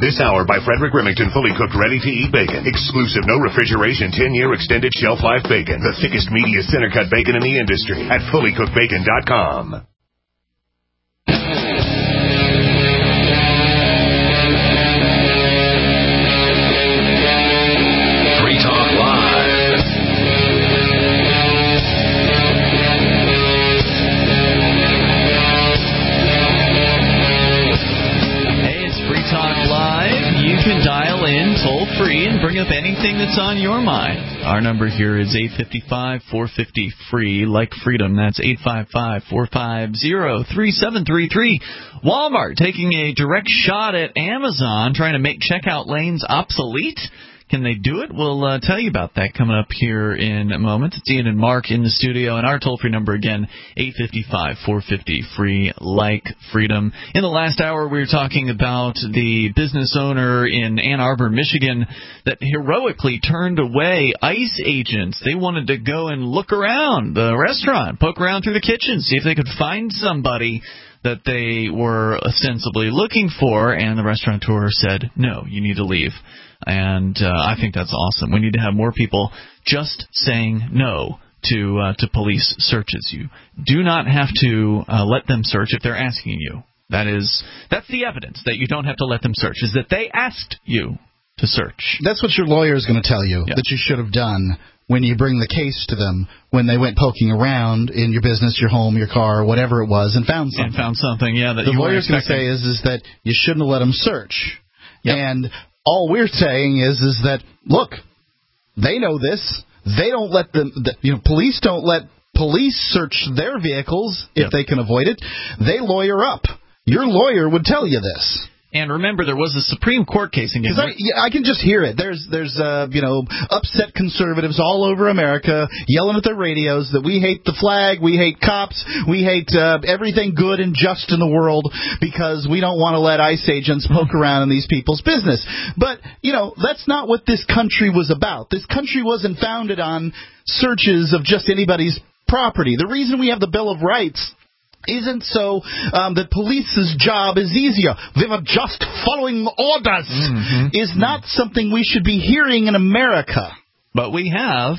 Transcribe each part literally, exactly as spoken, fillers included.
This hour by Frederick Remington, fully cooked, ready-to-eat bacon. Exclusive, no refrigeration, ten-year extended shelf life bacon. The thickest, meatiest, center-cut bacon in the industry at fully cooked bacon dot com. Free Talk Live. Hey, it's Free Talk Live. You can dial in toll-free and bring up anything that's on your mind. Our number here is eight five five, four five zero, free, like freedom. That's eight five five, four five zero, three seven three three. Walmart taking a direct shot at Amazon, trying to make checkout lanes obsolete. Can they do it? We'll uh, tell you about that coming up here in a moment. It's Ian and Mark in the studio, and our toll-free number again, eight five five, four five zero, free, like freedom. In the last hour, we were talking about the business owner in Ann Arbor, Michigan, that heroically turned away ICE agents. They wanted to go and look around the restaurant, poke around through the kitchen, see if they could find somebody that they were ostensibly looking for, and the restaurateur said, no, you need to leave. And uh, I think that's awesome. We need to have more people just saying no to uh, to police searches. You do not have to uh, let them search if they're asking you. That is, that's the evidence that you don't have to let them search, is that they asked you to search. That's what your lawyer is going to tell you, yeah. that you should have done when you bring the case to them, when they went poking around in your business, your home, your car, whatever it was, and found something. And found something, yeah. That the you lawyer's going to say is, is that you shouldn't have let them search. Yep. And all we're saying is, is that, look, they know this. They don't let them, the, you know, police don't let police search their vehicles if yep. they can avoid it. They lawyer up. Your lawyer would tell you this. And remember, there was a Supreme Court case again. I, yeah, I can just hear it. There's, there's, uh, you know, upset conservatives all over America yelling at their radios that we hate the flag, we hate cops, we hate uh, everything good and just in the world because we don't want to let ICE agents poke around in these people's business. But, you know, that's not what this country was about. This country wasn't founded on searches of just anybody's property. The reason we have the Bill of Rights isn't so um, that police's job is easier. They were just following orders. Mm-hmm. Is not something we should be hearing in America. But we have.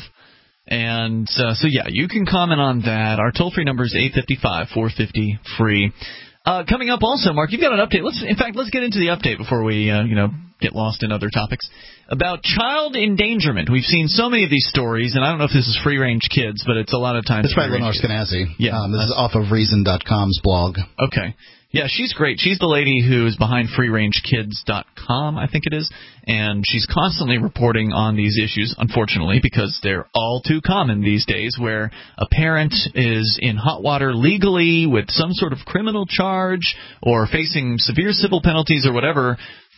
And uh, so, yeah, you can comment on that. Our toll-free number is eight five five, four five zero, free. Uh, coming up also, Mark, you've got an update. Let's, in fact, let's get into the update before we, uh, you know, get lost in other topics. About child endangerment. We've seen so many of these stories, and I don't know if this is free-range kids, but it's a lot of times. It's by Lenore Skenazy. Yeah. Um, this is off of Reason dot com's blog. Okay. Yeah, she's great. She's the lady who's behind free range kids dot com, I think it is, and she's constantly reporting on these issues, unfortunately, because they're all too common these days, where a parent is in hot water legally with some sort of criminal charge or facing severe civil penalties or whatever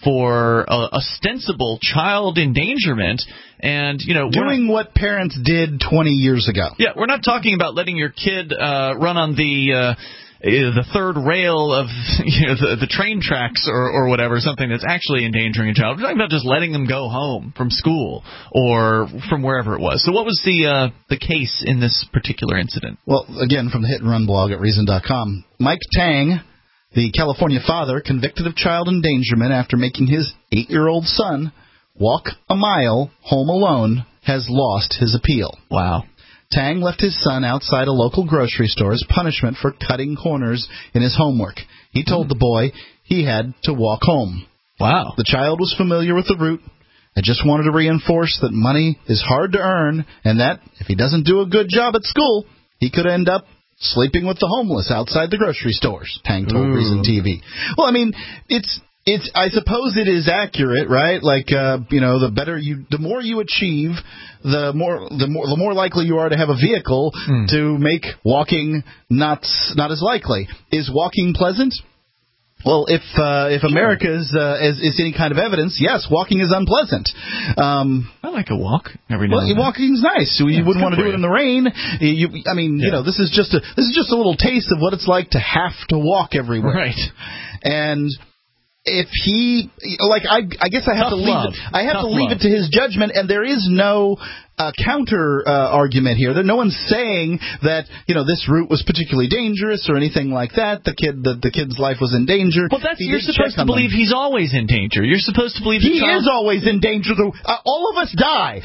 for uh, ostensible child endangerment, and, you know, doing not, what parents did twenty years ago. Yeah, we're not talking about letting your kid uh, run on the uh, the third rail of, you know, the, the train tracks or, or whatever, something that's actually endangering a child. We're talking about just letting them go home from school or from wherever it was. So what was the uh, the case in this particular incident? Well, again, from the Hit and Run blog at Reason dot com, Mike Tang, the California father convicted of child endangerment after making his eight-year-old son walk a mile home alone, has lost his appeal. Wow. Tang left his son outside a local grocery store as punishment for cutting corners in his homework. He told the boy he had to walk home. Wow. The child was familiar with the route. I just wanted to reinforce that money is hard to earn and that if he doesn't do a good job at school, he could end up sleeping with the homeless outside the grocery stores, Tang told Ooh. Reason T V. Well, I mean, it's it's. I suppose it is accurate, right? Like, uh, you know, the better you, the more you achieve, the more the more the more likely you are to have a vehicle mm. to make walking not not as likely. Is walking pleasant? Well, if uh, if America is, uh, is is any kind of evidence, yes, walking is unpleasant. Um, I like a walk every now well, and then. Walking's nice. So yeah, you wouldn't want to do you. it in the rain. You, I mean, yeah. you know, this is just a this is just a little taste of what it's like to have to walk everywhere. Right. And if he, like, I, I guess I have Tough to leave love. it. I have Tough to leave love. it to his judgment. And there is no a counter uh, argument here. That no one's saying that you know this route was particularly dangerous or anything like that. The kid, the, the kid's life was in danger. Well, that's he you're supposed to believe them. He's always in danger. You're supposed to believe he child- is always in danger. Though uh, all of us die.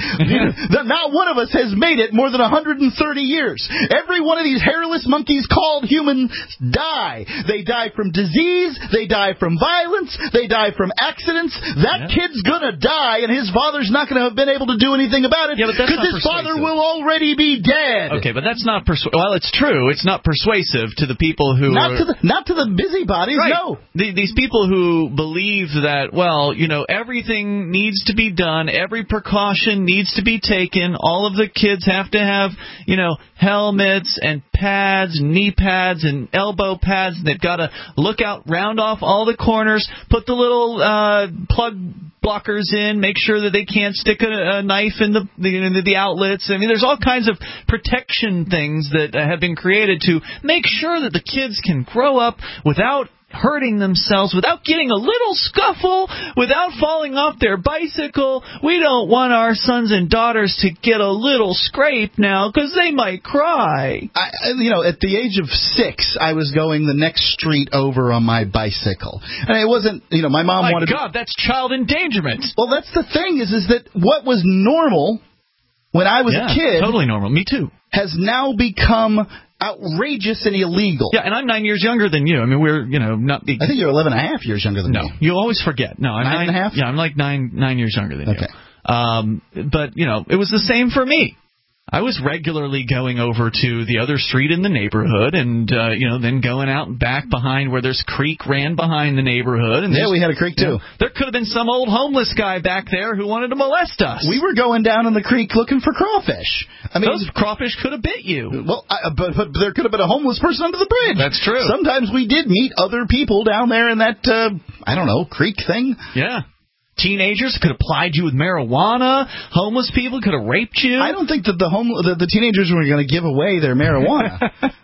Not one of us has made it more than one hundred thirty years. Every one of these hairless monkeys called humans die. They die from disease. They die from violence. They die from accidents. That yeah. kid's gonna die, and his father's not gonna have been able to do anything about it because yeah, his persuasive. father will already be dead. Okay, but that's not persuasive. Well, it's true. It's not persuasive to the people who not are... to the not to the busybodies. Right. No, the, these people who believe that well, you know, everything needs to be done, every precaution needs to be taken. All of the kids have to have, you know, helmets and pads, knee pads and elbow pads. They've got to look out, round off all the corners, put the little uh, plug blockers in, make sure that they can't stick a, a knife in the, the the outlets. I mean, there's all kinds of protection things that have been created to make sure that the kids can grow up without hurting themselves, without getting a little scuffle, without falling off their bicycle. We don't want our sons and daughters to get a little scrape now because they might cry. I, you know, at the age of six, I was going the next street over on my bicycle. And it wasn't, you know, my mom my wanted... My God, that's child endangerment. Well, that's the thing, is, is that what was normal when I was yeah, a kid... totally normal. Me too. ...has now become... outrageous and illegal. Yeah, and I'm nine years younger than you. I mean, we're, you know, not... The, I think you're eleven and a half years younger than no, me. No, you always forget. No, I'm nine, nine and a half? Yeah, I'm like nine nine years younger than okay. you. Um, but, you know, it was the same for me. I was regularly going over to the other street in the neighborhood and, uh, you know, then going out and back behind where there's creek ran behind the neighborhood. And yeah, we had a creek, too. You know, there could have been some old homeless guy back there who wanted to molest us. We were going down in the creek looking for crawfish. I mean, those crawfish could have bit you. Well, I, but, but there could have been a homeless person under the bridge. That's true. Sometimes we did meet other people down there in that, uh, I don't know, creek thing. Yeah. Teenagers could have plied you with marijuana. Homeless people could have raped you. I don't think that the home the, the teenagers were going to give away their marijuana.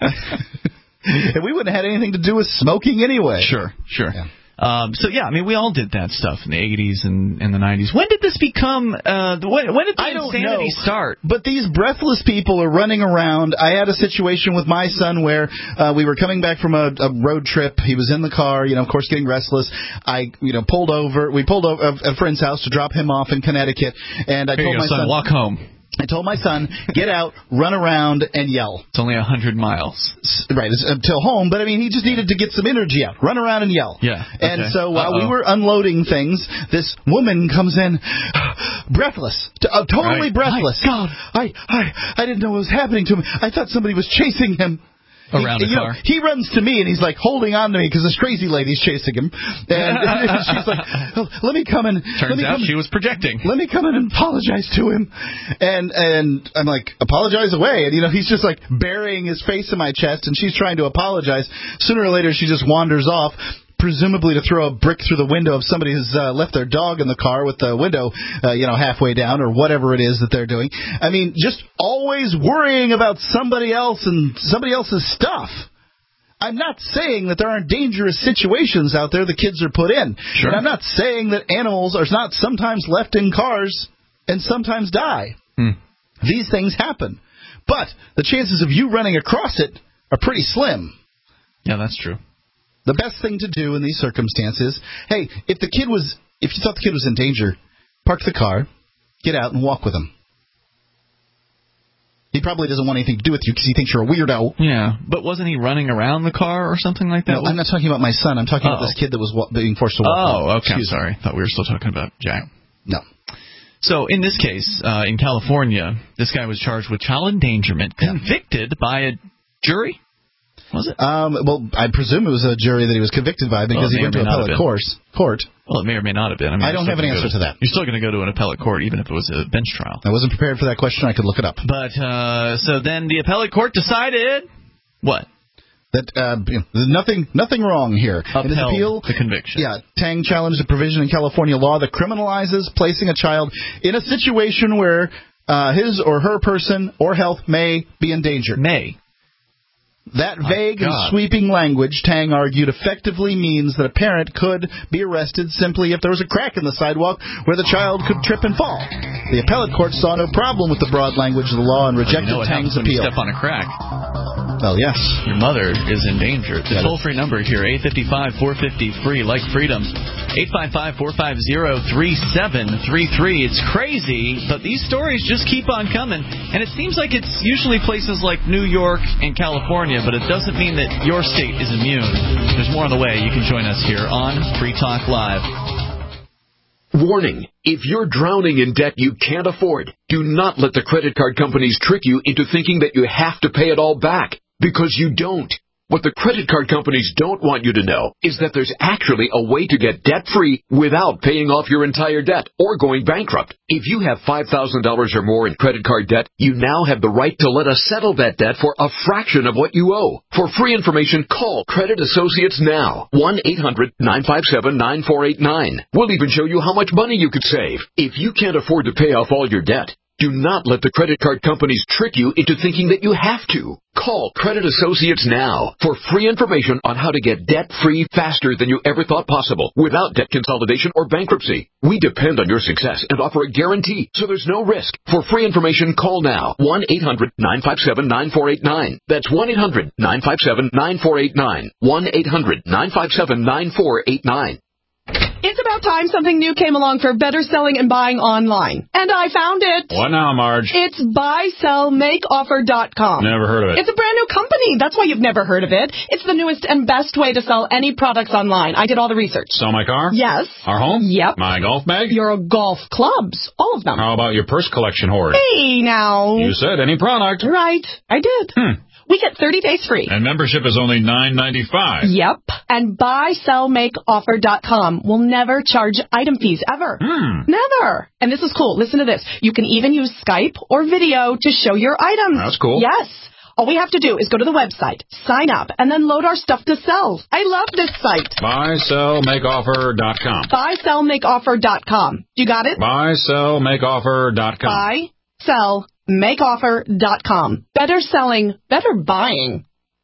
And we wouldn't have had anything to do with smoking anyway. Sure, sure. Yeah. Um, so, yeah, I mean, we all did that stuff in the eighties and, and the nineties. When did this become, uh, when, when did the I don't insanity know, start? But these breathless people are running around. I had a situation with my son where uh, we were coming back from a, a road trip. He was in the car, you know, of course, getting restless. I, you know, pulled over. We pulled over at a friend's house to drop him off in Connecticut. And I Here told you go, my son, son, walk home. I told my son, get out, run around, and yell. It's only one hundred miles. Right, it's until home, but I mean, he just needed to get some energy out. Run around and yell. Yeah. And okay. so while Uh-oh. we were unloading things, this woman comes in, breathless, t- uh, totally right. breathless. My God. I, I, I didn't know what was happening to him. I thought somebody was chasing him. Around he, the you car. Know, he runs to me, and he's, like, holding on to me because this crazy lady's chasing him. And, and she's like, oh, let me come in. Turns let me out come she in. was projecting. Let me come in and apologize to him. And and I'm like, apologize away. And, you know, he's just, like, burying his face in my chest, and she's trying to apologize. Sooner or later, she just wanders off, presumably to throw a brick through the window if somebody has uh, left their dog in the car with the window, uh, you know, halfway down or whatever it is that they're doing. I mean, just always worrying about somebody else and somebody else's stuff. I'm not saying that there aren't dangerous situations out there the kids are put in. Sure. And I'm not saying that animals are not sometimes left in cars and sometimes die. Hmm. These things happen. But the chances of you running across it are pretty slim. Yeah, that's true. The best thing to do in these circumstances, hey, if the kid was, if you thought the kid was in danger, park the car, get out and walk with him. He probably doesn't want anything to do with you because he thinks you're a weirdo. Yeah, but wasn't he running around the car or something like that? No, I'm not talking about my son. I'm talking Uh-oh. about this kid that was wa- being forced to walk. Oh, home. okay. I'm Excuse sorry. I thought we were still talking about Jack. No. So in this case, uh, in California, this guy was charged with child endangerment, convicted by a jury. Was it? Um, well, I presume it was a jury that he was convicted by because well, he went to appellate court. Court. Well, it may or may not have been. I, mean, I don't have an answer to, to that. You're still going to go to an appellate court, even if it was a bench trial. I wasn't prepared for that question. I could look it up. But uh, so then the appellate court decided what? That uh, you know, there's nothing, nothing wrong here. Upheld in his appeal, the conviction. Yeah, Tang challenged a provision in California law that criminalizes placing a child in a situation where uh, his or her person or health may be endangered. May. That vague and sweeping language, Tang argued, effectively means that a parent could be arrested simply if there was a crack in the sidewalk where the child could trip and fall. The appellate court saw no problem with the broad language of the law and rejected well, you know Tang's when appeal. You step on a crack. Well, yes. Your mother is in danger. The toll-free number here, eight five five, four five zero, free, like freedom. eight five five, four five zero, three seven three three. It's crazy, but these stories just keep on coming. And it seems like it's usually places like New York and California, but it doesn't mean that your state is immune. There's more on the way. You can join us here on Free Talk Live. Warning, if you're drowning in debt you can't afford, do not let the credit card companies trick you into thinking that you have to pay it all back, because you don't. What the credit card companies don't want you to know is that there's actually a way to get debt-free without paying off your entire debt or going bankrupt. If you have five thousand dollars or more in credit card debt, you now have the right to let us settle that debt for a fraction of what you owe. For free information, call Credit Associates now. one eight hundred, nine five seven, nine four eight nine. We'll even show you how much money you could save. If you can't afford to pay off all your debt, do not let the credit card companies trick you into thinking that you have to. Call Credit Associates now for free information on how to get debt-free faster than you ever thought possible without debt consolidation or bankruptcy. We depend on your success and offer a guarantee, so there's no risk. For free information, call now. one eight hundred, nine five seven, nine four eight nine. That's one eight hundred, nine five seven, nine four eight nine. one eight hundred, nine five seven, nine four eight nine. It's about time something new came along for better selling and buying online. And I found it. What now, Marge? It's buy sell make offer dot com. Never heard of it. It's a brand new company. That's why you've never heard of it. It's the newest and best way to sell any products online. I did all the research. Sell my car? Yes. Our home? Yep. My golf bag? Your golf clubs. All of them. How about your purse collection hoard? Hey, now. You said any product. Right. I did. Hmm. We get thirty days free. And membership is only nine ninety-five. Yep. And buy sell make offer dot com will never charge item fees ever. Hmm. Never. And this is cool. Listen to this. You can even use Skype or video to show your items. That's cool. Yes. All we have to do is go to the website, sign up, and then load our stuff to sell. I love this site. buy sell make offer dot com. buy sell make offer dot com. You got it? buy sell make offer dot com. buy sell make offer dot com. Better selling, better buying.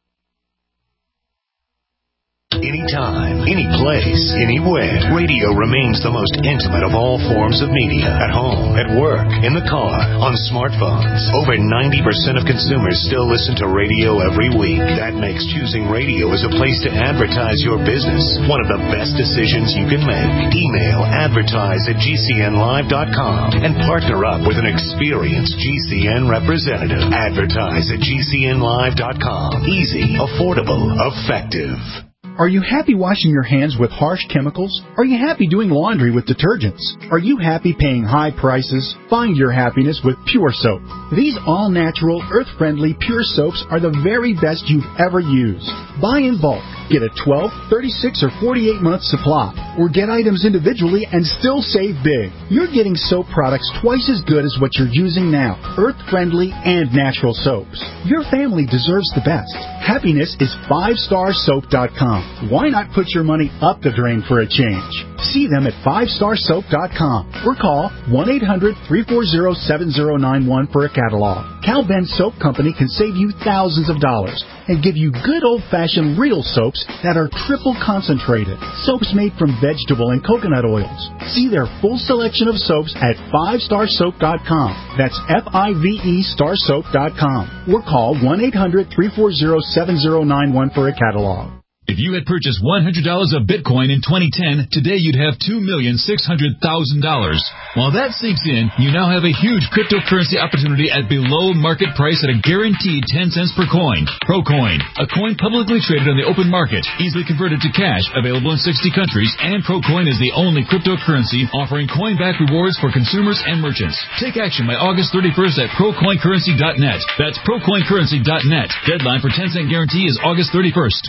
Anytime, any place, anywhere. Radio remains the most intimate of all forms of media. At home, at work, in the car, on smartphones. Over ninety percent of consumers still listen to radio every week. That makes choosing radio as a place to advertise your business one of the best decisions you can make. Email advertise at g c n live dot com and partner up with an experienced G C N representative. Advertise at g c n live dot com. Easy, affordable, effective. Are you happy washing your hands with harsh chemicals? Are you happy doing laundry with detergents? Are you happy paying high prices? Find your happiness with Pure Soap. These all-natural, earth-friendly Pure Soaps are the very best you've ever used. Buy in bulk. Get a twelve, thirty-six, or forty-eight month supply. Or get items individually and still save big. You're getting soap products twice as good as what you're using now. Earth-friendly and natural soaps. Your family deserves the best. Happiness is five star soap dot com. Why not put your money up the drain for a change? See them at five star soap dot com or call one eight hundred, three four zero, seven zero nine one for a catalog. Cal Ben Soap Company can save you thousands of dollars and give you good old-fashioned real soaps that are triple concentrated. Soaps made from vegetable and coconut oils. See their full selection of soaps at five star soap dot com. That's F I V E star soap dot com. Or call one eight hundred, three four zero, seven zero nine one for a catalog. If you had purchased one hundred dollars of Bitcoin in twenty ten, today you'd have two million six hundred thousand dollars. While that sinks in, you now have a huge cryptocurrency opportunity at below market price at a guaranteed ten cents per coin. ProCoin, a coin publicly traded on the open market, easily converted to cash, available in sixty countries, and ProCoin is the only cryptocurrency offering coin-back rewards for consumers and merchants. Take action by August thirty-first at procoin currency dot net. That's procoin currency dot net. Deadline for ten cent guarantee is August thirty-first.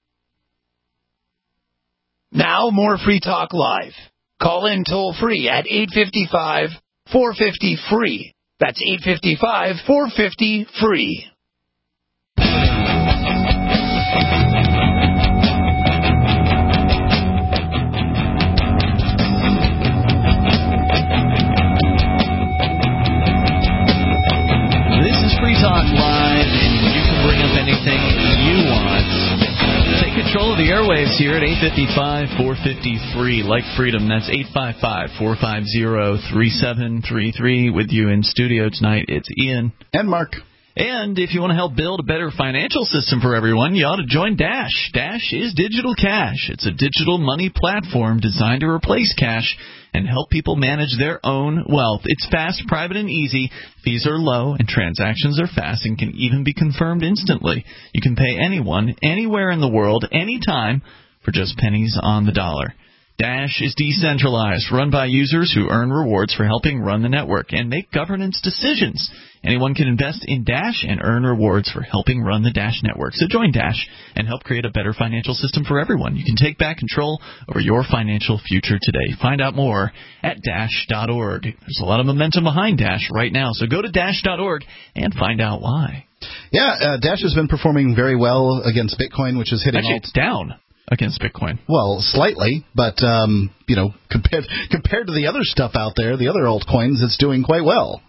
Now, more Free Talk Live. Call in toll-free at eight five five, four five zero, free. That's eight five five, four five zero, free. This is Free Talk Live, and you can bring up anything you control of the airwaves here at eight five five, four five zero, free. Like freedom, that's eight five five, four five zero, three seven three three. With you in studio tonight, it's Ian. And Mark. And if you want to help build a better financial system for everyone, you ought to join Dash. Dash is digital cash. It's a digital money platform designed to replace cash and help people manage their own wealth. It's fast, private, and easy. Fees are low, and transactions are fast and can even be confirmed instantly. You can pay anyone, anywhere in the world, anytime, for just pennies on the dollar. Dash is decentralized, run by users who earn rewards for helping run the network and make governance decisions. Anyone can invest in Dash and earn rewards for helping run the Dash network. So join Dash and help create a better financial system for everyone. You can take back control over your financial future today. Find out more at dash dot org. There's a lot of momentum behind Dash right now, so go to dash dot org and find out why. Yeah, uh, Dash has been performing very well against Bitcoin, which is hitting Actually, all... it's down against Bitcoin. Well, slightly, but, um, you know, compared compared to the other stuff out there, the other altcoins, it's doing quite well.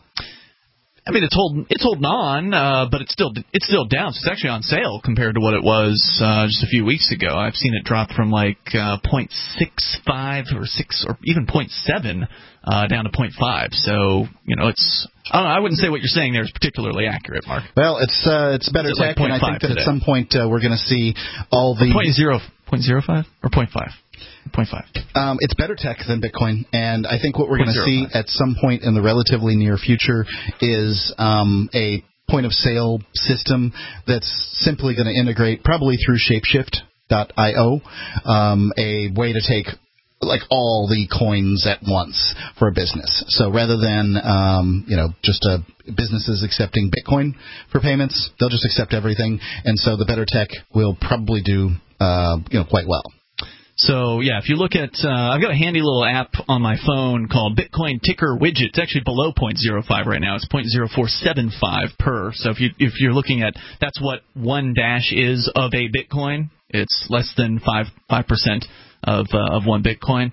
I mean, it's holding it's holding on, uh, but it's still it's still down. So it's actually on sale compared to what it was uh, just a few weeks ago. I've seen it drop from like uh, zero point six five or six or even zero point seven uh, down to zero point five. So you know, it's I don't know, I wouldn't say what you're saying there is particularly accurate, Mark. Well, it's uh, it's better it's tech, like and I think that today. at some point uh, we're going to see all the point zero point zero five or point five. point five. Um, it's better tech than Bitcoin, and I think what we're going to see at some point in the relatively near future is um, a point-of-sale system that's simply going to integrate, probably through Shapeshift dot io, um, a way to take like all the coins at once for a business. So rather than um, you know just uh, businesses accepting Bitcoin for payments, they'll just accept everything, and so the better tech will probably do uh, you know quite well. So, yeah, if you look at, uh, I've got a handy little app on my phone called Bitcoin Ticker Widget. It's actually below zero point zero five right now. It's zero point zero four seven five per. So if, you, if you're looking at, that's what one dash is of a Bitcoin. It's less than five, 5% of, uh, of one Bitcoin.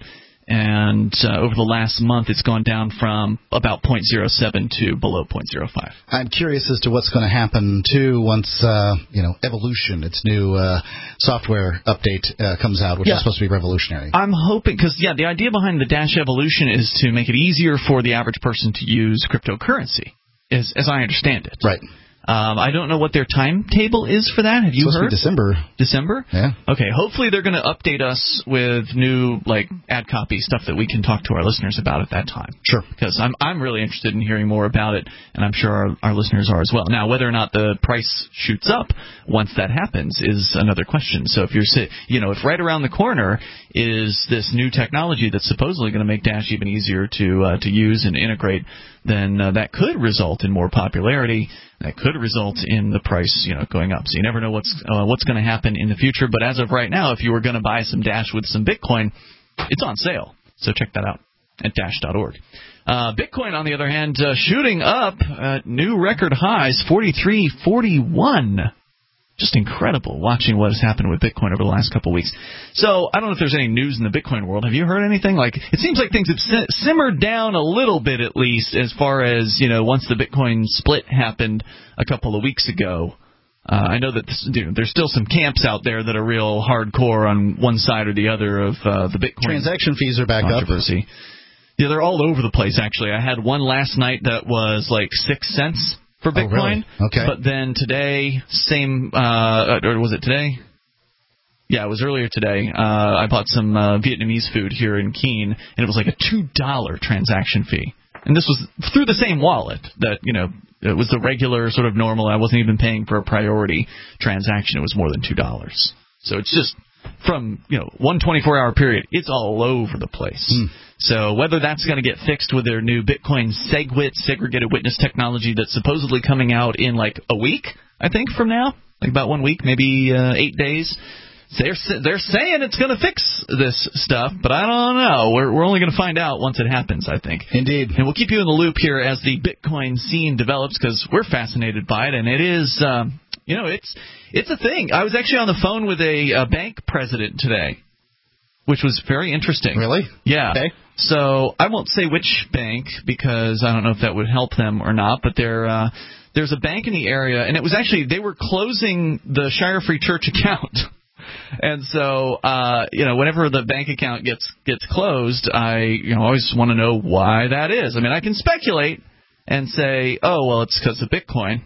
And uh, over the last month, it's gone down from about zero point zero seven to below zero point zero five. I'm curious as to what's going to happen, too, once, uh, you know, Evolution, its new uh, software update uh, comes out, which yeah. is supposed to be revolutionary. I'm hoping, because, yeah, the idea behind the Dash Evolution is to make it easier for the average person to use cryptocurrency, as, as I understand it. Right. Um, I don't know what their timetable is for that. Have you it's heard? To be December. December? Yeah. Okay. Hopefully they're going to update us with new like ad copy stuff that we can talk to our listeners about at that time. Sure. Because I'm I'm really interested in hearing more about it, and I'm sure our, our listeners are as well. Now, whether or not the price shoots up once that happens is another question. So if you're you know if right around the corner is this new technology that's supposedly going to make Dash even easier to uh, to use and integrate, then uh, that could result in more popularity. That could result in the price, you know, going up. So you never know what's uh, what's going to happen in the future. But as of right now, if you were going to buy some Dash with some Bitcoin, it's on sale. So check that out at dash dot org. Uh, Bitcoin, on the other hand, uh, shooting up at new record highs, forty-three forty-one. Just incredible watching what has happened with Bitcoin over the last couple of weeks. So I don't know if there's any news in the Bitcoin world. Have you heard anything? Like it seems like things have simmered down a little bit, at least, as far as, you know, once the Bitcoin split happened a couple of weeks ago. Uh, I know that this, you know, there's still some camps out there that are real hardcore on one side or the other of uh, the Bitcoin transaction fees are back controversy. Up. Yeah, they're all over the place, actually. I had one last night that was like six cents. For Bitcoin, oh, really? Okay. But then today, same, uh, or was it today? Yeah, it was earlier today. Uh, I bought some uh, Vietnamese food here in Keene, and it was like a two dollar transaction fee. And this was through the same wallet that, you know, it was the regular sort of normal. I wasn't even paying for a priority transaction. It was more than two dollars. So it's just from, you know, one twenty-four hour period, it's all over the place. Mm. So whether that's going to get fixed with their new Bitcoin SegWit, segregated witness technology that's supposedly coming out in like a week, I think, from now, like about one week, maybe uh, eight days. They're they're saying it's going to fix this stuff, but I don't know. We're we're only going to find out once it happens, I think. Indeed. And we'll keep you in the loop here as the Bitcoin scene develops because we're fascinated by it, and it is, um, you know, it's it's a thing. I was actually on the phone with a, a bank president today, which was very interesting. Really? Yeah. Okay. So I won't say which bank because I don't know if that would help them or not, but they're, uh, there's a bank in the area, and it was actually, they were closing the Shire Free Church account. And so, uh, you know, whenever the bank account gets gets closed, I, you know, always want to know why that is. I mean, I can speculate and say, oh, well, it's because of Bitcoin.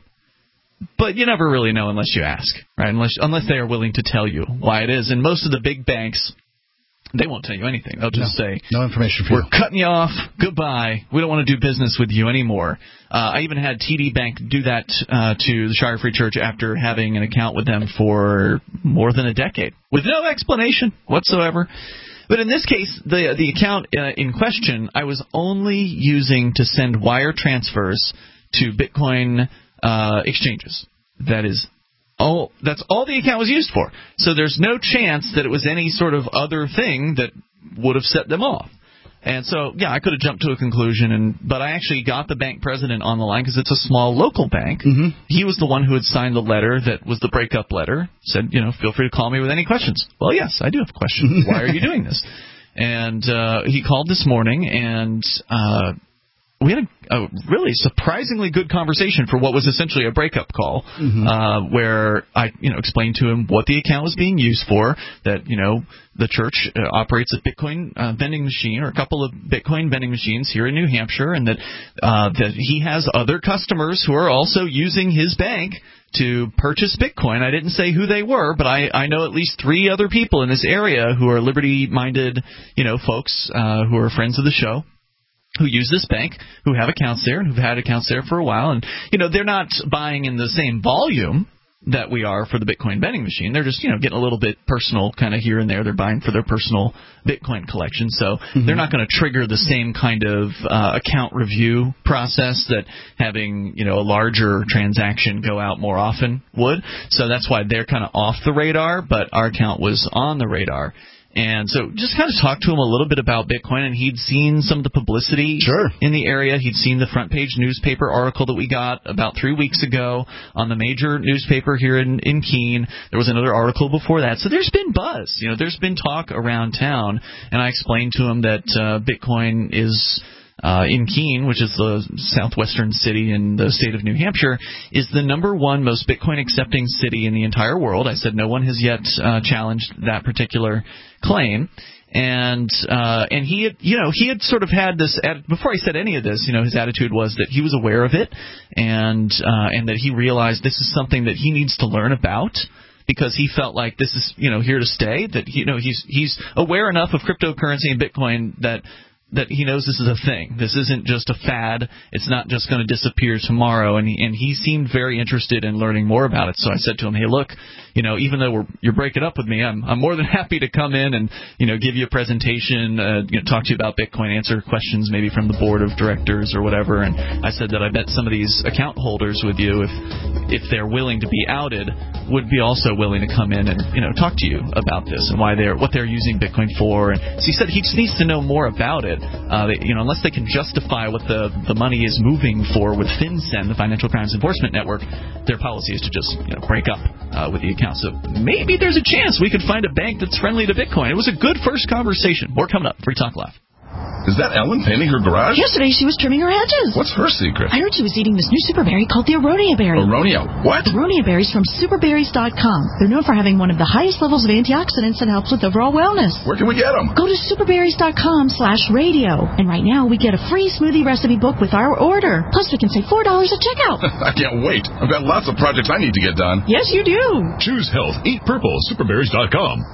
But you never really know unless you ask, right? Unless unless they are willing to tell you why it is. And most of the big banks, they won't tell you anything. They'll just no, say, no information for we're you. cutting you off. Goodbye. We don't want to do business with you anymore. Uh, I even had T D Bank do that uh, to the Shire Free Church after having an account with them for more than a decade with no explanation whatsoever. But in this case, the the account uh, in question, I was only using to send wire transfers to Bitcoin uh, exchanges. That is all. That's all the account was used for. So there's no chance that it was any sort of other thing that would have set them off. And so, yeah, I could have jumped to a conclusion, and but I actually got the bank president on the line because it's a small local bank. Mm-hmm. He was the one who had signed the letter that was the breakup letter, said, you know, feel free to call me with any questions. Well, yes, I do have questions. Why are you doing this? And uh, he called this morning, and uh, we had a, a really surprisingly good conversation for what was essentially a breakup call, mm-hmm. uh, where I, you know, explained to him what the account was being used for, that, you know, the church uh, operates a Bitcoin uh, vending machine or a couple of Bitcoin vending machines here in New Hampshire, and that uh, that he has other customers who are also using his bank to purchase Bitcoin. I didn't say who they were, but I, I know at least three other people in this area who are liberty-minded, you know, folks uh, who are friends of the show, who use this bank, who have accounts there, and who've had accounts there for a while. And, you know, they're not buying in the same volume that we are for the Bitcoin vending machine. They're just, you know, getting a little bit personal kind of here and there. They're buying for their personal Bitcoin collection. So mm-hmm. they're not going to trigger the same kind of uh, account review process that having, you know, a larger transaction go out more often would. So that's why they're kind of off the radar, but our account was on the radar. And so just kind of talked to him a little bit about Bitcoin, and he'd seen some of the publicity sure. in the area. He'd seen the front page newspaper article that we got about three weeks ago on the major newspaper here in, in Keene. There was another article before that. So there's been buzz. You know, there's been talk around town, and I explained to him that uh, Bitcoin is Uh, in Keene, which is the southwestern city in the state of New Hampshire, is the number one most Bitcoin-accepting city in the entire world. I said no one has yet uh, challenged that particular claim. And uh, and he had, you know, he had sort of had this, before I said any of this, you know, his attitude was that he was aware of it, and uh, and that he realized this is something that he needs to learn about, because he felt like this is, you know, here to stay, that, you know, he's he's aware enough of cryptocurrency and Bitcoin that that he knows this is a thing. This isn't just a fad. It's not just going to disappear tomorrow. And he, and he seemed very interested in learning more about it. So I said to him, hey, look, you know, even though we're, you're breaking up with me, I'm, I'm more than happy to come in and, you know, give you a presentation, uh, you know, talk to you about Bitcoin, answer questions maybe from the board of directors or whatever. And I said that I bet some of these account holders with you, if if they're willing to be outed, would be also willing to come in and, you know, talk to you about this and why they're what they're using Bitcoin for. And so he said he just needs to know more about it. Uh, they, you know, unless they can justify what the, the money is moving for with FinCEN, the Financial Crimes Enforcement Network, their policy is to just, you know, break up uh, with the account. So maybe there's a chance we could find a bank that's friendly to Bitcoin. It was a good first conversation. More coming up. Free Talk Live. Is that Ellen painting her garage? Yesterday she was trimming her hedges. What's her secret? I heard she was eating this new super berry called the Aronia berry. Aronia? What? Aronia berries from super berries dot com. They're known for having one of the highest levels of antioxidants that helps with overall wellness. Where can we get them? Go to super berries dot com slash radio. And right now we get a free smoothie recipe book with our order. Plus we can save four dollars at checkout. I can't wait. I've got lots of projects I need to get done. Yes, you do. Choose health. Eat purple. super berries dot com.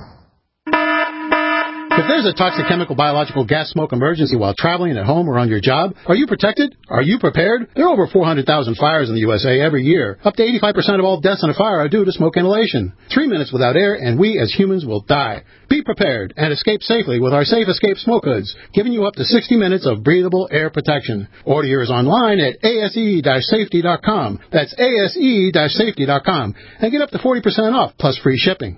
If there's a toxic chemical, biological, gas smoke emergency while traveling at home or on your job, are you protected? Are you prepared? There are over four hundred thousand fires in the U S A every year. Up to eighty-five percent of all deaths in a fire are due to smoke inhalation. Three minutes without air, and we as humans will die. Be prepared and escape safely with our Safe Escape Smoke Hoods, giving you up to sixty minutes of breathable air protection. Order yours online at A S E safety dot com. That's A S E safety dot com. And get up to forty percent off, plus free shipping.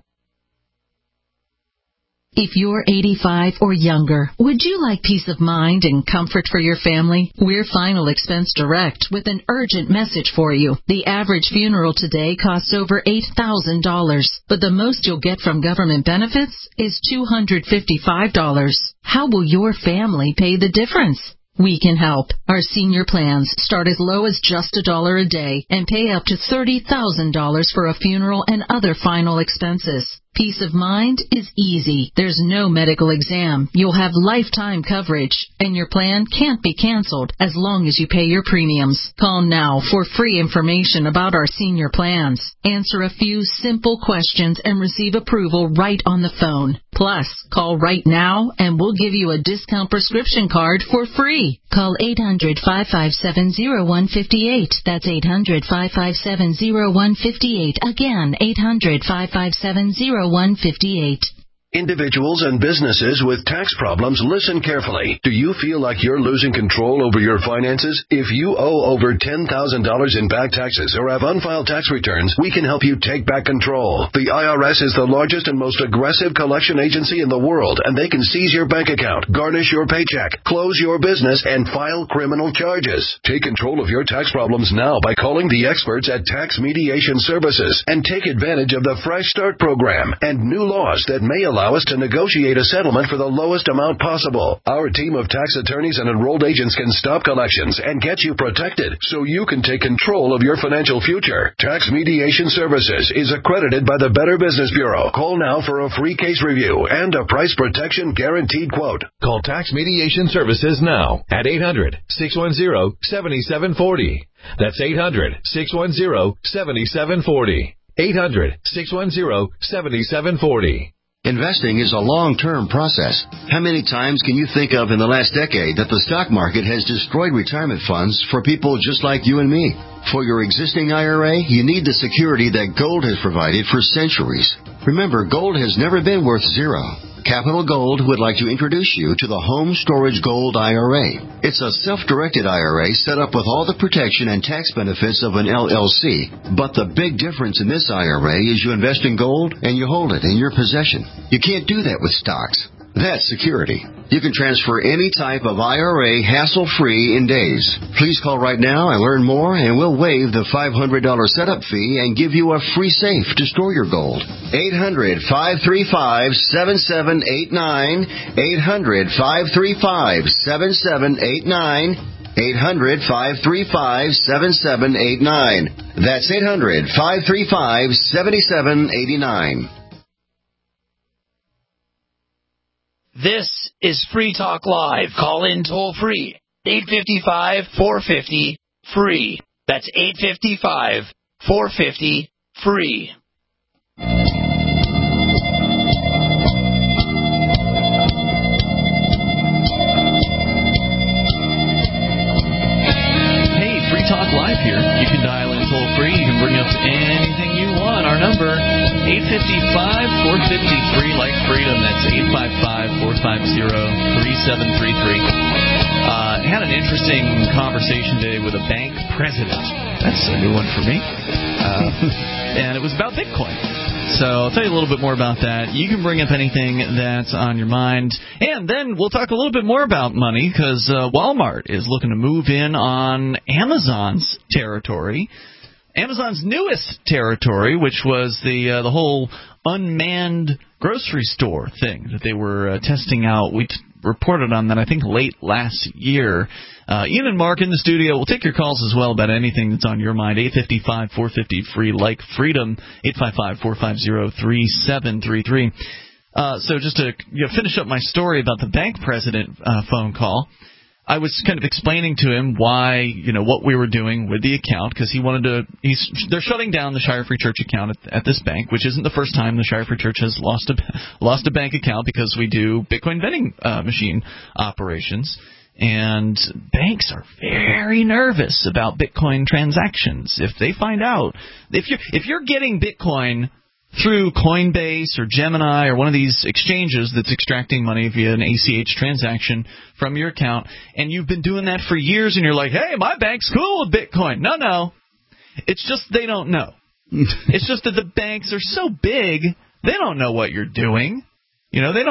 If you're eighty-five or younger, would you like peace of mind and comfort for your family? We're Final Expense Direct with an urgent message for you. The average funeral today costs over eight thousand dollars, but the most you'll get from government benefits is two hundred fifty-five dollars. How will your family pay the difference? We can help. Our senior plans start as low as just a dollar a day and pay up to thirty thousand dollars for a funeral and other final expenses. Peace of mind is easy. There's no medical exam. You'll have lifetime coverage, and your plan can't be canceled as long as you pay your premiums. Call now for free information about our senior plans. Answer a few simple questions and receive approval right on the phone. Plus, call right now and we'll give you a discount prescription card for free. Call eight hundred, five five seven, zero one five eight. That's eight hundred, five five seven, zero one five eight. Again, eight hundred, five five seven, zero one five eight. Individuals and businesses with tax problems, listen carefully. Do you feel like you're losing control over your finances? If you owe over ten thousand dollars in back taxes or have unfiled tax returns, we can help you take back control. The I R S is the largest and most aggressive collection agency in the world, and they can seize your bank account, garnish your paycheck, close your business, and file criminal charges. Take control of your tax problems now by calling the experts at Tax Mediation Services and take advantage of the Fresh Start program and new laws that may allow us to negotiate a settlement for the lowest amount possible. Our team of tax attorneys and enrolled agents can stop collections and get you protected so you can take control of your financial future. Tax Mediation Services is accredited by the Better Business Bureau. Call now for a free case review and a price protection guaranteed quote. Call Tax Mediation Services now at eight hundred, six one zero, seven seven four zero. That's eight hundred, six one zero, seven seven four zero. eight hundred, six one zero, seven seven four zero. Investing is a long-term process. How many times can you think of in the last decade that the stock market has destroyed retirement funds for people just like you and me? For your existing I R A, you need the security that gold has provided for centuries. Remember, gold has never been worth zero. Capital Gold would like to introduce you to the Home Storage Gold I R A. It's a self-directed I R A set up with all the protection and tax benefits of an L L C. But the big difference in this I R A is you invest in gold and you hold it in your possession. You can't do that with stocks. That's security. You can transfer any type of I R A hassle-free in days. Please call right now and learn more, and we'll waive the five hundred dollars setup fee and give you a free safe to store your gold. eight hundred, five three five, seven seven eight nine. eight hundred, five three five, seven seven eight nine. eight hundred, five three five, seven seven eight nine. That's eight hundred, five three five, seven seven eight nine. This is Free Talk Live. Call in toll free. eight five five, four five zero, free. That's eight five five, four five zero, free. Hey, Free Talk Live here. You can dial in toll free. You can bring up anything you want. Our number, eight five five, four five zero, free, like freedom. That's eight five five, four five zero, three seven three three. Uh, had an interesting conversation today with a bank president. That's a new one for me. Uh, and it was about Bitcoin. So I'll tell you a little bit more about that. You can bring up anything that's on your mind. And then we'll talk a little bit more about money because uh, Walmart is looking to move in on Amazon's territory. Amazon's newest territory, which was the uh, the whole unmanned grocery store thing that they were uh, testing out. We t- reported on that, I think, late last year. Uh, Ian and Mark in the studio. We'll take your calls as well about anything that's on your mind. eight five five, four five zero, free, like freedom. eight five five, four five zero, three seven three three. Uh, so just to you know, finish up my story about the bank president uh, phone call, I was kind of explaining to him why, you know, what we were doing with the account, because he wanted to. He's they're shutting down the Shire Free Church account at, at this bank, which isn't the first time the Shire Free Church has lost a lost a bank account because we do Bitcoin vending uh, machine operations, and banks are very nervous about Bitcoin transactions. If they find out if you're if you're getting Bitcoin through Coinbase or Gemini or one of these exchanges that's extracting money via an A C H transaction from your account, and you've been doing that for years, and you're like, hey, my bank's cool with Bitcoin. No, no. It's just they don't know. It's just that the banks are so big, they don't know what you're doing. You know, they don't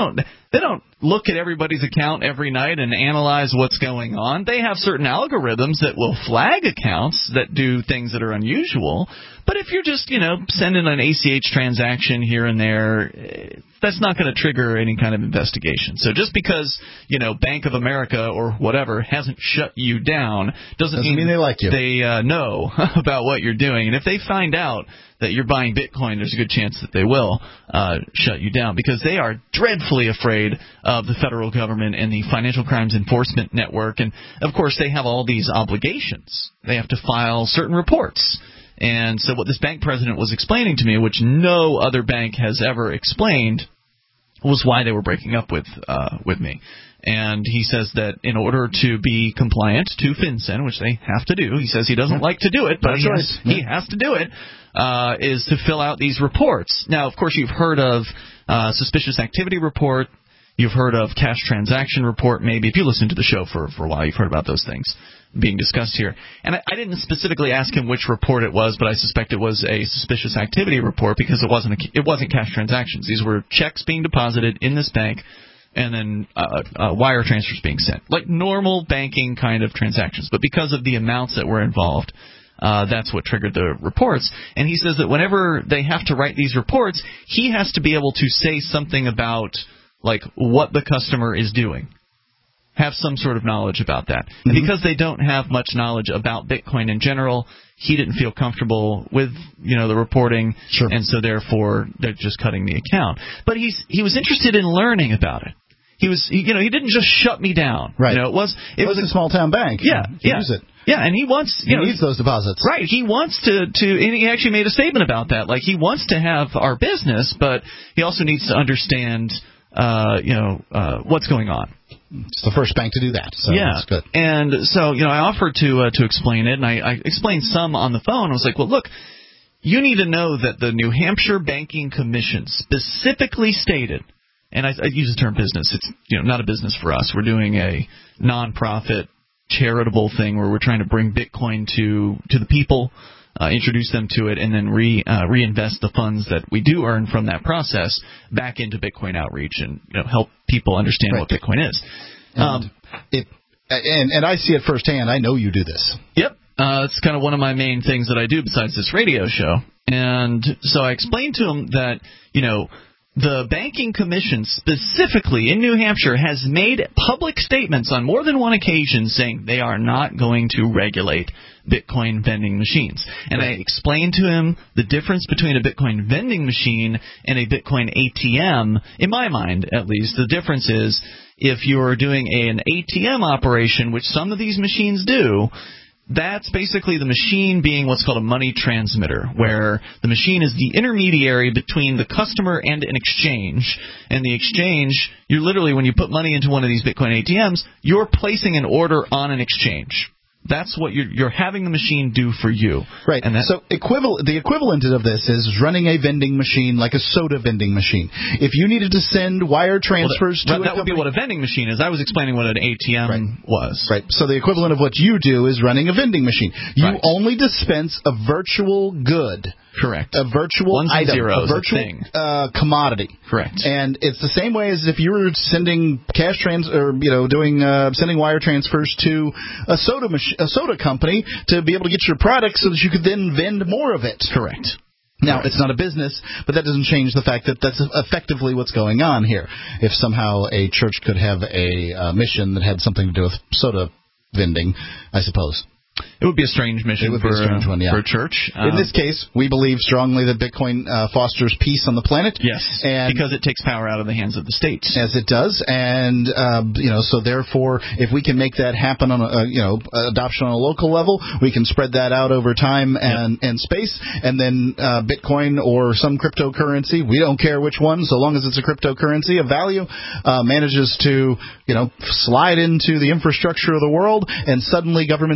They don't look at everybody's account every night and analyze what's going on. They have certain algorithms that will flag accounts that do things that are unusual. But if you're just, you know, sending an A C H transaction here and there, that's not going to trigger any kind of investigation. So just because, you know, Bank of America or whatever hasn't shut you down doesn't, doesn't mean, mean they like you. They uh, know about what you're doing. And if they find out that you're buying Bitcoin, there's a good chance that they will uh, shut you down, because they are dreadfully afraid of the federal government and the Financial Crimes Enforcement Network. And, of course, they have all these obligations. They have to file certain reports. And so what this bank president was explaining to me, which no other bank has ever explained, was why they were breaking up with uh, with me. And he says that in order to be compliant to FinCEN, which they have to do, he says he doesn't like to do it, but he has, he has to do it, uh, is to fill out these reports. Now, of course, you've heard of uh, suspicious activity report. You've heard of cash transaction report, maybe. If you listen to the show for, for a while, you've heard about those things being discussed here. And I, I didn't specifically ask him which report it was, but I suspect it was a suspicious activity report, because it wasn't a, it wasn't cash transactions. These were checks being deposited in this bank, and then uh, uh, wire transfers being sent, like normal banking kind of transactions. But because of the amounts that were involved, uh, that's what triggered the reports. And he says that whenever they have to write these reports, he has to be able to say something about, like, what the customer is doing. Have some sort of knowledge about that. Mm-hmm. And because they don't have much knowledge about Bitcoin in general, he didn't feel comfortable with, you know, the reporting, sure. And so therefore they're just cutting the account. But he's he was interested in learning about it. He was, he, you know, he didn't just shut me down. Right. You know, it was it, it was, was a small town bank. Yeah, he yeah. Use it. Yeah, and he wants, you he know, needs those deposits. Right. He wants to, to, and he actually made a statement about that. Like, he wants to have our business, but he also needs to understand, uh, you know, uh, what's going on. It's the first bank to do that, so yeah. that's good. And so, you know, I offered to uh, to explain it, and I, I explained some on the phone. I was like, well, look, you need to know that the New Hampshire Banking Commission specifically stated, and I, I use the term business. It's, you know, not a business for us. We're doing a nonprofit charitable thing where we're trying to bring Bitcoin to to the people, uh, introduce them to it, and then re uh, reinvest the funds that we do earn from that process back into Bitcoin outreach, and, you know, help people understand right. what Bitcoin is. And um, it and and I see it firsthand. I know you do this. Yep, uh, it's kind of one of my main things that I do besides this radio show. And so I explained to him that, you know, the Banking Commission specifically in New Hampshire has made public statements on more than one occasion saying they are not going to regulate Bitcoin vending machines. And right. I explained to him the difference between a Bitcoin vending machine and a Bitcoin A T M. In my mind, at least, the difference is if you're doing a, an A T M operation, which some of these machines do, that's basically the machine being what's called a money transmitter, where the machine is the intermediary between the customer and an exchange. And the exchange, you're literally, when you put money into one of these Bitcoin A T Ms, you're placing an order on an exchange. That's what you're, you're having the machine do for you. Right. And that, so equivalent, the equivalent of this is running a vending machine like a soda vending machine. If you needed to send wire transfers well, that, to that a would be what a vending machine is. I was explaining what an A T M right. was. Right. So the equivalent of what you do is running a vending machine. You right. only dispense a virtual good. Correct. A virtual Ones item, and zeros, a virtual a thing. Uh, commodity. Correct. And it's the same way as if you were sending cash trans or you know doing uh, sending wire transfers to a soda mach- a soda company to be able to get your product so that you could then vend more of it. Correct. Now, right. it's not a business, but that doesn't change the fact that that's effectively what's going on here. If somehow a church could have a uh, mission that had something to do with soda vending, I suppose. It would be a strange mission it would for, be a strange one, yeah. for a church. In Um, this case, we believe strongly that Bitcoin uh, fosters peace on the planet. Yes, and because it takes power out of the hands of the states. As it does, and uh, you know, so therefore, if we can make that happen on a, uh, you know, adoption on a local level, we can spread that out over time and, yep. and space, and then uh, Bitcoin or some cryptocurrency, we don't care which one, so long as it's a cryptocurrency of value, uh, manages to, you know, slide into the infrastructure of the world, and suddenly governments have to then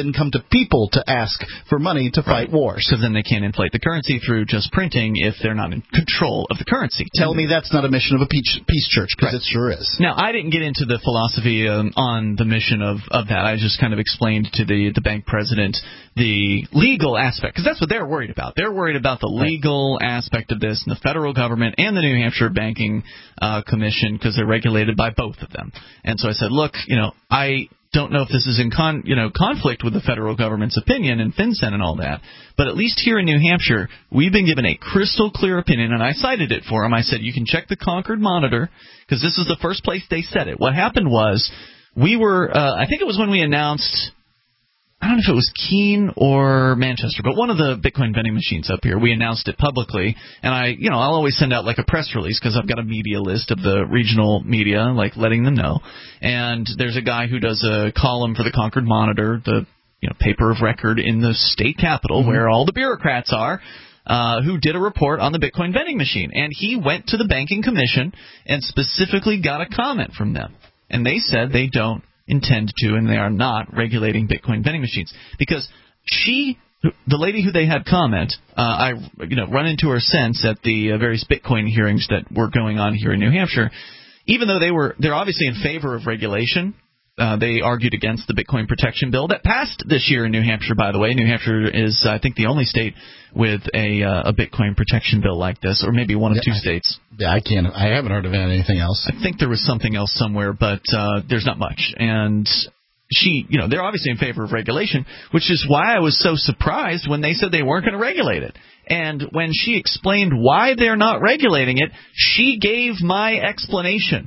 then come to people to ask for money to fight right. wars. So then they can't inflate the currency through just printing if they're not in control of the currency. Tell me that's not a mission of a peace, peace church, because right. it sure is. Now, I didn't get into the philosophy um, on the mission of, of that. I just kind of explained to the, the bank president the legal aspect, because that's what they're worried about. They're worried about the legal right. aspect of this, and the federal government and the New Hampshire Banking uh, Commission, because they're regulated by both of them. And so I said, look, you know, I don't know if this is in con, you know, conflict with the federal government's opinion and FinCEN and all that, but at least here in New Hampshire, we've been given a crystal clear opinion, and I cited it for them. I said, you can check the Concord Monitor, because this is the first place they said it. What happened was, we were, uh, I think it was when we announced, I don't know if it was Keene or Manchester, but one of the Bitcoin vending machines up here, we announced it publicly, and I, you know, I'll always send out like a press release because I've got a media list of the regional media, like letting them know. And there's a guy who does a column for the Concord Monitor, the you know paper of record in the state capital mm-hmm. where all the bureaucrats are, uh, who did a report on the Bitcoin vending machine. And he went to the Banking Commission and specifically got a comment from them. And they said they don't intend to, and they are not regulating Bitcoin vending machines, because she, the lady who they had comment, uh, I you know run into her since at the uh, various Bitcoin hearings that were going on here in New Hampshire. Even though they were, they're obviously in favor of regulation. Uh, they argued against the Bitcoin protection bill that passed this year in New Hampshire, by the way. New Hampshire is, I think, the only state with a uh, a Bitcoin protection bill like this, or maybe one of yeah, two states. Yeah, I can't. I haven't heard of anything else. I think there was something else somewhere, but uh, there's not much. And she, you know, they're obviously in favor of regulation, which is why I was so surprised when they said they weren't going to regulate it. And when she explained why they're not regulating it, she gave my explanation.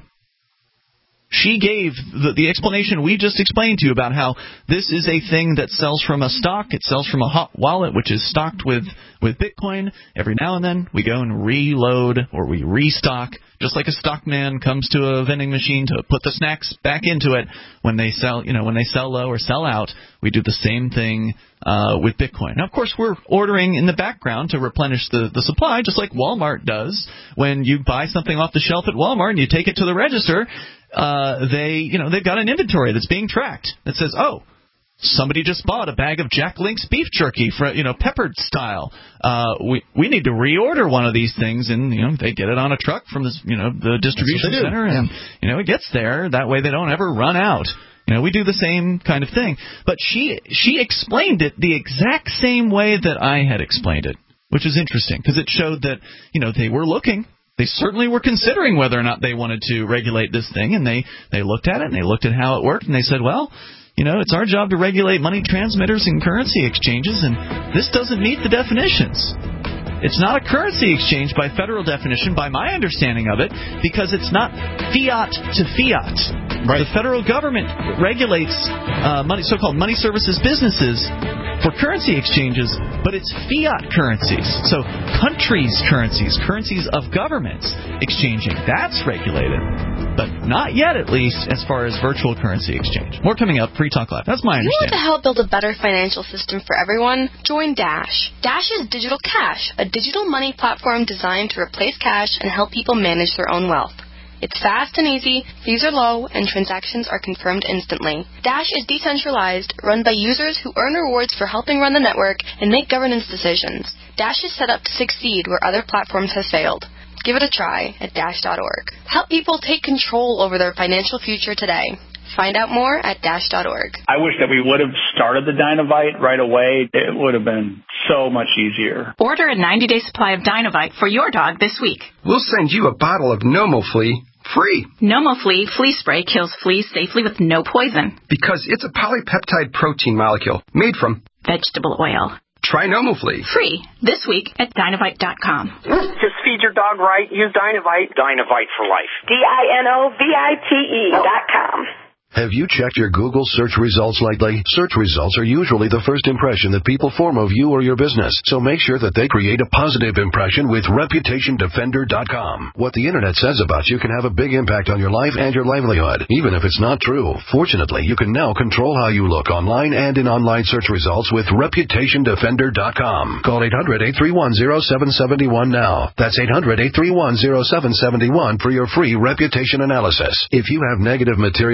She gave the, the explanation we just explained to you about how this is a thing that sells from a stock. It sells from a hot wallet, which is stocked with, with Bitcoin. Every now and then we go and reload or we restock, just like a stockman comes to a vending machine to put the snacks back into it. When they sell, you know, when they sell low or sell out, we do the same thing uh, with Bitcoin. Now, of course, we're ordering in the background to replenish the, the supply, just like Walmart does. When you buy something off the shelf at Walmart and you take it to the register, Uh, they, you know, they've got an inventory that's being tracked that says, oh, somebody just bought a bag of Jack Link's beef jerky for, you know, peppered style. Uh, we we need to reorder one of these things, and you know, they get it on a truck from this, you know, the distribution center, and yeah. you know, it gets there. That way, they don't ever run out. You know, we do the same kind of thing. But she she explained it the exact same way that I had explained it, which is interesting because it showed that, you know, they were looking. They certainly were considering whether or not they wanted to regulate this thing, and they, they looked at it, and they looked at how it worked, and they said, well, you know, it's our job to regulate money transmitters and currency exchanges, and this doesn't meet the definitions. It's not a currency exchange by federal definition, by my understanding of it, because it's not fiat to fiat. Right. The federal government regulates uh, money, so-called money services businesses for currency exchanges, but it's fiat currencies. So countries' currencies, currencies of governments exchanging, that's regulated. But not yet, at least, as far as virtual currency exchange. More coming up, Free Talk Live. That's my understanding. You want to help build a better financial system for everyone? Join Dash. Dash is Digital Cash, a digital money platform designed to replace cash and help people manage their own wealth. It's fast and easy, fees are low, and transactions are confirmed instantly. Dash is decentralized, run by users who earn rewards for helping run the network and make governance decisions. Dash is set up to succeed where other platforms have failed. Give it a try at dash dot org. Help people take control over their financial future today. Find out more at dash dot org. I wish that we would have started the Dynovite right away. It would have been so much easier. Order a ninety-day supply of Dynovite for your dog this week. We'll send you a bottle of NomoFlea free. NomoFlea flea spray kills fleas safely with no poison. Because it's a polypeptide protein molecule made from vegetable oil. Try NomoFlea. Free this week at Dynovite dot com. Just feed your dog right. Use Dynovite. Dynovite for life. D I N O V I T E dot com. Have you checked your Google search results lately? Search results are usually the first impression that people form of you or your business, so make sure that they create a positive impression with Reputation Defender dot com. What the Internet says about you can have a big impact on your life and your livelihood, even if it's not true. Fortunately, you can now control how you look online and in online search results with Reputation Defender dot com. Call eight hundred, eight three one, zero seven seven one now. That's eight hundred, eight three one, zero seven seven one for your free reputation analysis. If you have negative material from an ex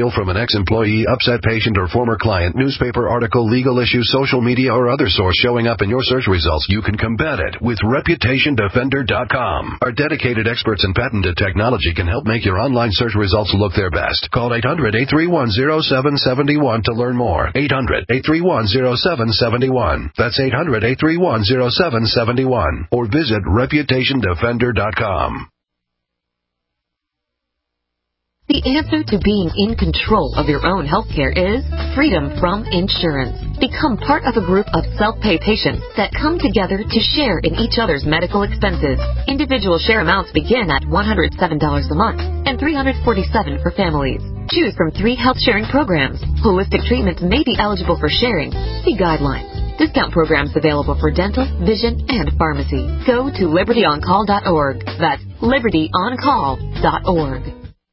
ex-employee, upset patient, or former client, newspaper article, legal issue, social media, or other source showing up in your search results, you can combat it with reputation defender dot com. Our dedicated experts in patented technology can help make your online search results look their best. Call eight hundred, eight three one, zero seven seven one to learn more. eight hundred, eight three one, zero seven seven one. That's eight hundred, eight three one, zero seven seven one. Or visit reputation defender dot com. The answer to being in control of your own healthcare is freedom from insurance. Become part of a group of self-pay patients that come together to share in each other's medical expenses. Individual share amounts begin at one hundred seven dollars a month and three hundred forty-seven dollars for families. Choose from three health sharing programs. Holistic treatments may be eligible for sharing. See guidelines. Discount programs available for dental, vision, and pharmacy. Go to liberty on call dot org. That's liberty on call dot org.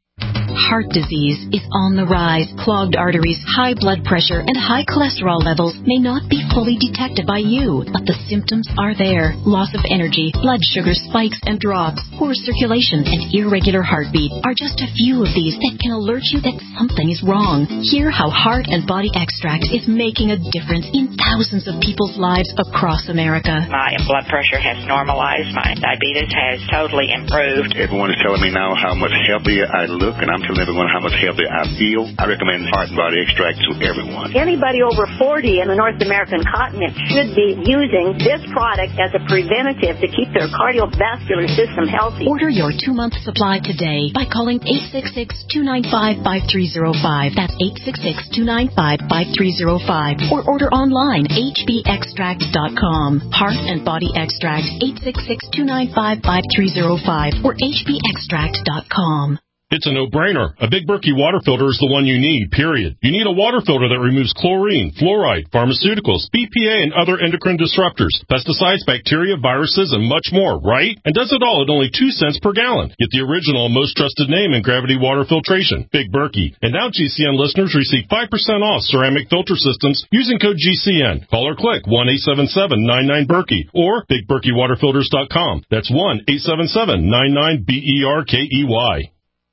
Heart disease is on the rise. Clogged arteries, high blood pressure, and high cholesterol levels may not be fully detected by you, but the symptoms are there. Loss of energy, blood sugar spikes and drops, poor circulation, and irregular heartbeat are just a few of these that can alert you that something is wrong. Hear how Heart and Body Extract is making a difference in thousands of people's lives across America. My blood pressure has normalized. My diabetes has totally improved. Everyone is telling me now how much healthier I look, and I'm telling everyone how much healthier I feel. I recommend Heart and Body Extract to everyone. Anybody over forty in the North American continent should be using this product as a preventative to keep their cardiovascular system healthy. Order your two-month supply today by calling eight six six, two nine five, five three zero five. That's eight six six, two nine five, five three zero five. Or order online, h b extract dot com. Heart and Body Extract, eight six six, two nine five, five three zero five or h b extract dot com. It's a no-brainer. A Big Berkey water filter is the one you need, period. You need a water filter that removes chlorine, fluoride, pharmaceuticals, B P A, and other endocrine disruptors, pesticides, bacteria, viruses, and much more, right? And does it all at only two cents per gallon. Get the original, most trusted name in gravity water filtration, Big Berkey. And now G C N listeners receive five percent off ceramic filter systems using code G C N. Call or click one eight seven seven, nine nine, Berkey or big berkey water filters dot com. That's one eight seven seven, nine nine, B E R K E Y.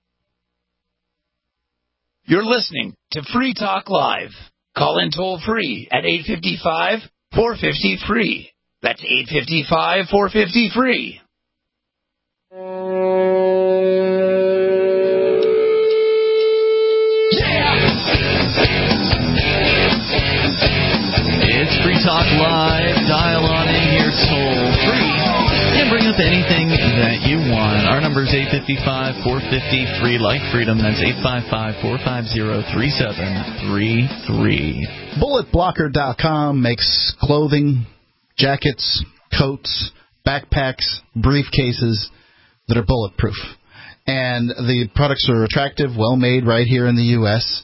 You're listening to Free Talk Live. Call in toll free at eight five five, four five zero, free. That's eight five five, four five zero, free. It's Free Talk Live. Dial on in here toll free. And bring up anything that you want. Our number is eight five five, four five zero, free, like freedom. That's eight five five, four five zero, three seven three three. bullet blocker dot com makes clothing, jackets, coats, backpacks, briefcases that are bulletproof. And the products are attractive, well made right here in the U S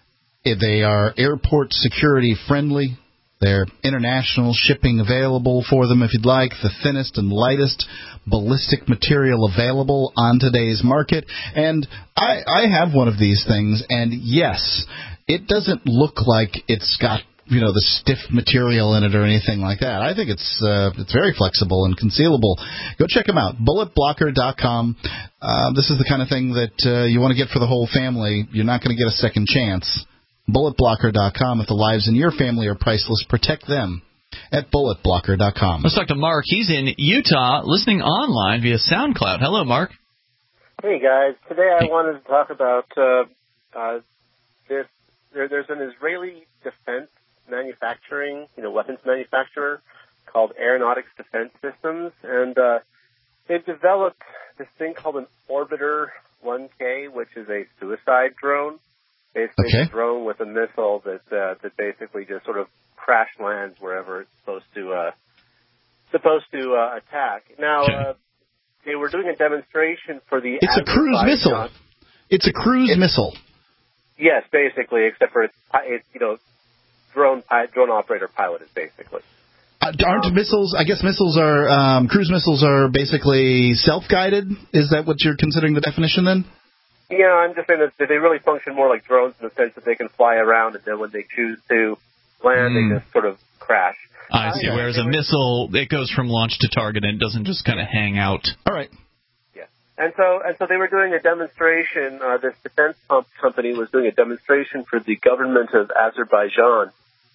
They are airport security friendly. They're international shipping available for them if you'd like. The thinnest and lightest ballistic material available on today's market. And I, I have one of these things, and yes, it doesn't look like it's got, you know, the stiff material in it or anything like that. I think it's uh, it's very flexible and concealable. Go check them out, bullet blocker dot com. Uh, this is the kind of thing that uh, you want to get for the whole family. You're not going to get a second chance. bullet blocker dot com. If the lives in your family are priceless, protect them at bullet blocker dot com. Let's talk to Mark. He's in Utah, listening online via SoundCloud. Hello, Mark. Hey, guys. Today I wanted to talk about uh, uh, this. There, there's an Israeli defense manufacturing, you know, weapons manufacturer called Aeronautics Defense Systems, and uh, they've developed this thing called an Orbiter one K, which is a suicide drone. Basically, okay. a drone with a missile that uh, that basically just sort of crash lands wherever it's supposed to uh, supposed to uh, attack. Now, uh, they were doing a demonstration for the. It's a cruise missile. It's a cruise it's, missile. Yes, basically, except for it's, it's you know drone drone operator piloted, basically. Uh, aren't um, missiles? I guess missiles are um, cruise missiles are basically self-guided. Is that what you're considering the definition then? Yeah, I'm just saying that they really function more like drones in the sense that they can fly around, and then when they choose to land, mm. they just sort of crash. I see. Whereas a missile, it goes from launch to target, and it doesn't just kind of hang out. All right. Yeah. And so, and so they were doing a demonstration. Uh, this defense pump company was doing a demonstration for the government of Azerbaijan,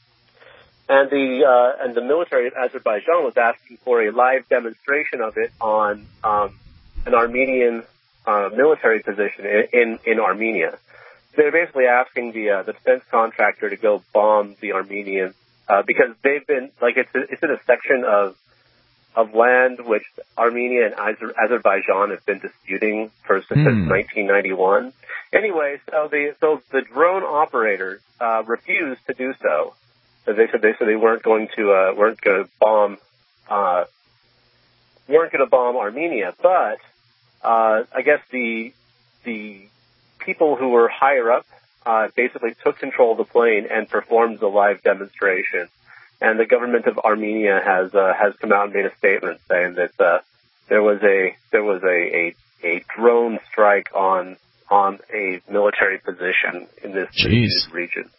and the uh, and the military of Azerbaijan was asking for a live demonstration of it on um, an Armenian uh, military position in, in in Armenia. So they're basically asking the uh, the defense contractor to go bomb the Armenians uh, because they've been like it's it's in a section of. of land which Armenia and Azer- Azerbaijan have been disputing for since Hmm. nineteen ninety-one. Anyway, so the so the drone operators uh, refused to do so. So they said they said they weren't going to uh, weren't going to bomb uh, weren't going to bomb Armenia, but uh, I guess the the people who were higher up uh, basically took control of the plane and performed the live demonstration. And the government of Armenia has uh, has come out and made a statement saying that uh, there was a there was a, a, a drone strike on on a military position in this, in this region.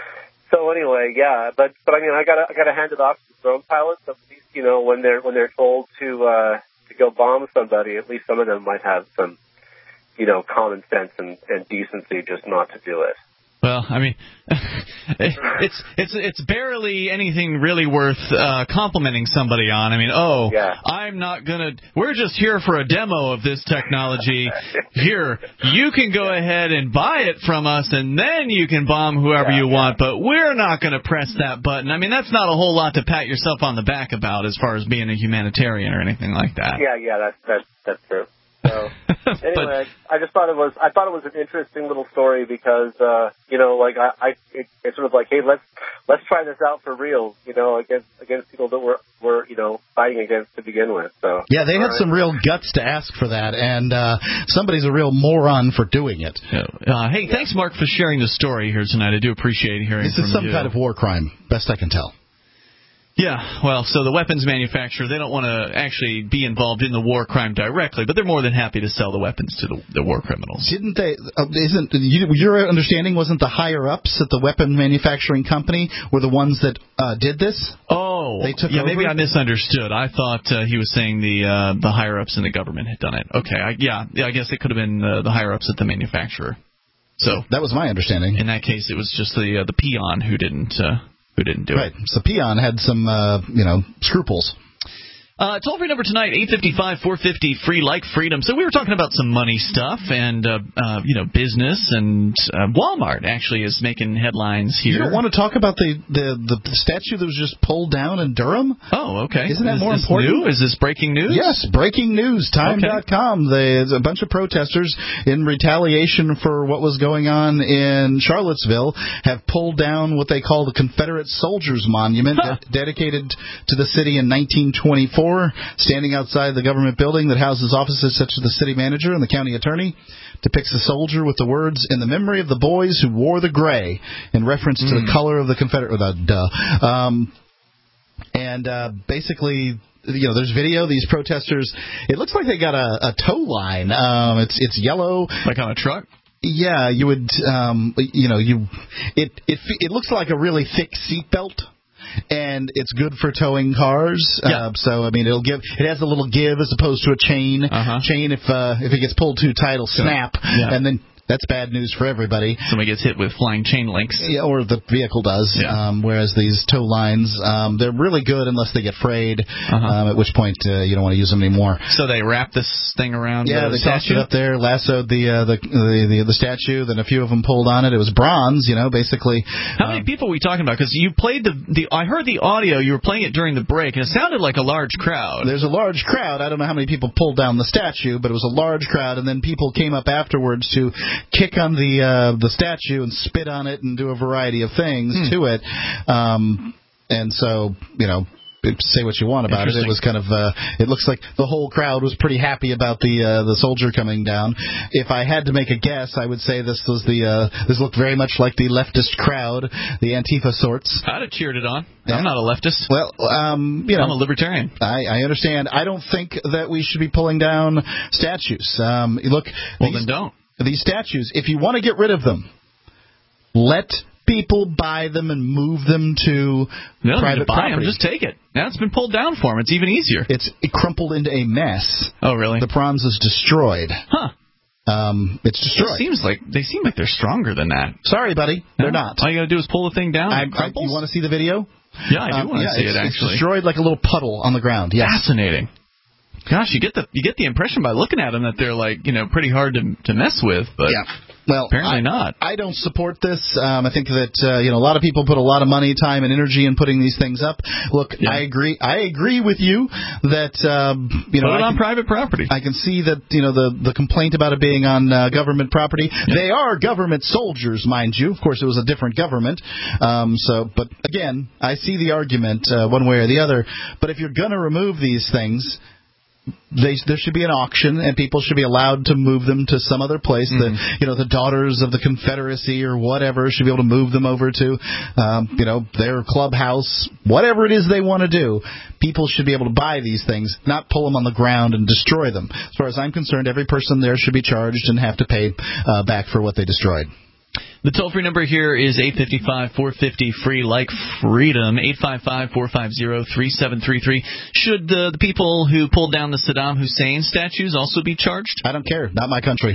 So anyway, yeah, but but I mean, I gotta I gotta hand it off to the drone pilots. At least, you know, when they're when they're told to uh, to go bomb somebody, at least some of them might have some, you know, common sense and, and decency just not to do it. Well, I mean, it's it's it's barely anything really worth uh, complimenting somebody on. I mean, oh, yeah. I'm not gonna. We're just here for a demo of this technology. Here, you can go ahead and buy it from us, and then you can bomb whoever yeah, you yeah. want. But we're not going to press that button. I mean, that's not a whole lot to pat yourself on the back about as far as being a humanitarian or anything like that. Yeah, yeah, that's that's that's true. So anyway, I just thought it was I thought it was an interesting little story because uh, you know, like I, I it, it's sort of like, hey, let's let's try this out for real, you know, against against people that we're we're you know fighting against to begin with. So yeah, they had right. some real guts to ask for that, and uh, somebody's a real moron for doing it. Uh, hey, yeah. Thanks, Mark, for sharing the story here tonight. I do appreciate hearing this from you. This is some kind of war crime, best I can tell. Yeah, well, so the weapons manufacturer, they don't want to actually be involved in the war crime directly, but they're more than happy to sell the weapons to the, the war criminals. Didn't they, uh, isn't, you, your understanding wasn't the higher-ups at the weapon manufacturing company were the ones that uh, did this? Oh, they took yeah, over? Maybe I misunderstood. I thought uh, he was saying the uh, the higher-ups in the government had done it. Okay, I, yeah, yeah, I guess it could have been uh, the higher-ups at the manufacturer. So that was my understanding. In that case, it was just the uh, the peon who didn't... Uh, Who didn't do right. it. So Peon had some, uh, you know, scruples. Uh, toll-free number tonight, eight five five, four five zero, free like freedom. So we were talking about some money stuff and, uh, uh, you know, business, and uh, Walmart actually is making headlines here. You don't want to talk about the, the, the statue that was just pulled down in Durham? Oh, okay. Isn't that is more this important? New? Is this breaking news? Yes, breaking news, time dot com. Okay. A bunch of protesters, in retaliation for what was going on in Charlottesville, have pulled down what they call the Confederate Soldiers Monument, huh. de- dedicated to the city in nineteen twenty-four. Standing outside the government building that houses offices such as the city manager and the county attorney, depicts a soldier with the words, "In the memory of the boys who wore the gray," in reference mm. to the color of the Confederate. Uh, duh. Um, and uh, basically, you know, there's video. These protesters, it looks like they got a, a tow line. Um, it's it's yellow, like on a truck. Yeah, you would, um, you know, you it it it looks like a really thick seatbelt. And it's good for towing cars. Yeah. Uh, so I mean, it'll give. It has a little give as opposed to a chain. Uh-huh. Chain, if uh, if it gets pulled too tight, it'll snap, yeah. and then that's bad news for everybody. Somebody gets hit with flying chain links. Yeah, or the vehicle does. Yeah. Um, whereas these tow lines, um, they're really good unless they get frayed. Uh-huh. Um, at which point uh, you don't want to use them anymore. So they wrap this thing around. Yeah, the they tossed statue? it up there, lassoed the, uh, the, the the the statue. Then a few of them pulled on it. It was bronze, you know, basically. How um, many people are we talking about? Because you played the the. I heard the audio. You were playing it during the break, and it sounded like a large crowd. There's a large crowd. I don't know how many people pulled down the statue, but it was a large crowd. And then people came up afterwards to kick on the uh, the statue and spit on it and do a variety of things hmm. to it. Um, and so, you know, say what you want about it. It was kind of, uh, it looks like the whole crowd was pretty happy about the uh, the soldier coming down. If I had to make a guess, I would say this was the, uh, this looked very much like the leftist crowd, the Antifa sorts. I'd have cheered it on. Yeah. I'm not a leftist. Well, um, you know. I'm a libertarian. I, I understand. I don't think that we should be pulling down statues. Um, look. Well, these, then don't. These statues, if you want to get rid of them, let people buy them and move them to no, private to buy property. them, just take it. Now it's been pulled down for them. It's even easier. It's it crumpled into a mess. Oh, really? The Proms is destroyed. Huh. Um, it's destroyed. It seems like they seem like they're stronger than that. Sorry, buddy, they're no? not. All you got to do is pull the thing down. I, and it I, crumples? you want to see the video? Yeah, I do um, want to yeah, see it's, it. Actually, it's destroyed like a little puddle on the ground. Yes. Fascinating. Gosh, you get the you get the impression by looking at them that they're like you know pretty hard to to mess with, but yeah. Well, apparently I, not. I don't support this. Um, I think that uh, you know a lot of people put a lot of money, time, and energy in putting these things up. Look, yeah. I agree. I agree with you that um, you know put it I on can, private property. I can see that you know the the complaint about it being on uh, government property. Yeah. They are government soldiers, mind you. Of course, it was a different government. Um, so, but again, I see the argument uh, one way or the other. But if you're going to remove these things, They, there should be an auction, and people should be allowed to move them to some other place. Mm-hmm. The, you know, the Daughters of the Confederacy or whatever should be able to move them over to, um, you know, their clubhouse, whatever it is they want to do. People should be able to buy these things, not pull them on the ground and destroy them. As far as I'm concerned, every person there should be charged and have to pay uh, back for what they destroyed. The toll-free number here is eight five five, four five zero, free, like freedom, eight five five, four five zero, three seven three three. Should uh, the people who pulled down the Saddam Hussein statues also be charged? I don't care. Not my country.